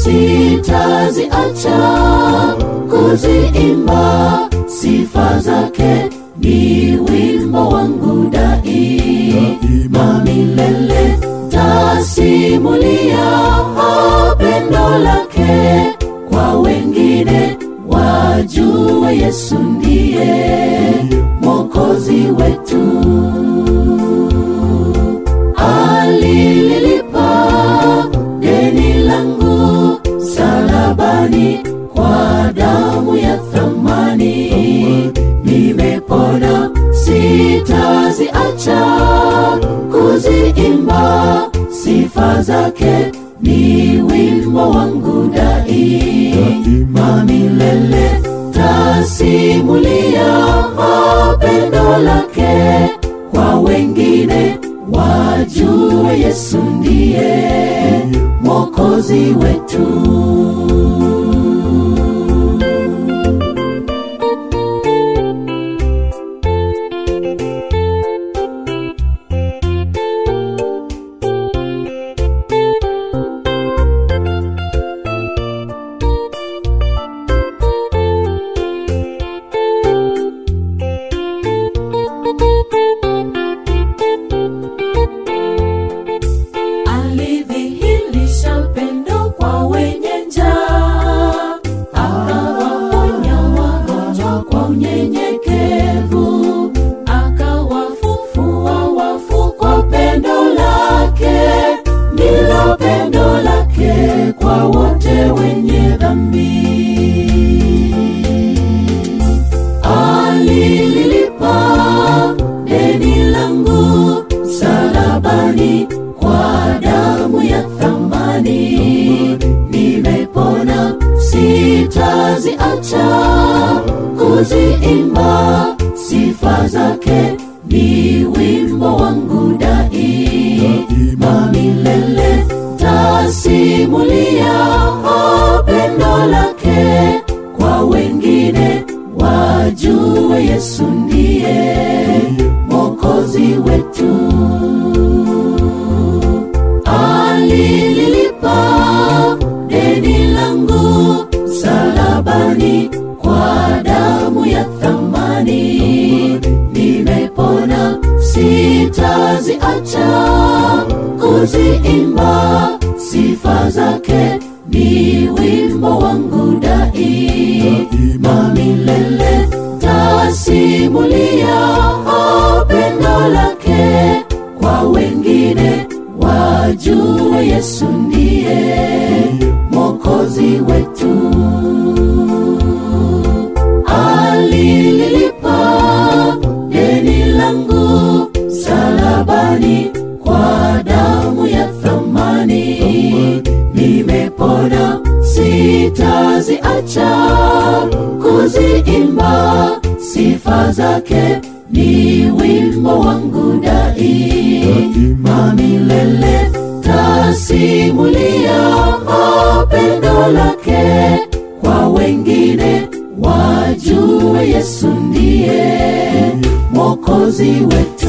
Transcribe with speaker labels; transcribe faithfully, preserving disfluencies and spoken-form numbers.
Speaker 1: sitaziacha kuziimba sifa zake, ni wimbo wangu daima milele. Tasimulia pendo lake kwa wengine, wajue Yesu ndiye Mwokozi wetu. Alililipa deni langu salabani kwa damu ya thamani, nimepona sitaziacha kuziimba sifa zake, ni wimbo wangu daima milele. Tasimulia pendo lake kwa wengine, wajue Yesu ndiye Mwokozi wetu. Alililipa deni langu salabani kwa damu ya thamani, nimepona sitaziacha kuziimba sifa zake, ni wimbo wangu daima milele. Tasimulia pendo lake kwa wengine, wajue Yesu ndiye Mwokozi wetu. Alililipa deni langu salabani kwa damu ya thamani, nimepona sitaziacha kuziimba sifa zake, ni wimbo wangu daima milele. Tasimulia pendo lake kwa wengine, wajue Yesu ndiye Mwokozi wetu. Alililipa deni langu salabani kwa damu ya thamani, nimepona sitaziacha kuziimba sifa zake, ni wimbo wangu daima milele. Tasimulia pendo lake kwa wengine, wajue Yesu ndiye Mwokozi wetu.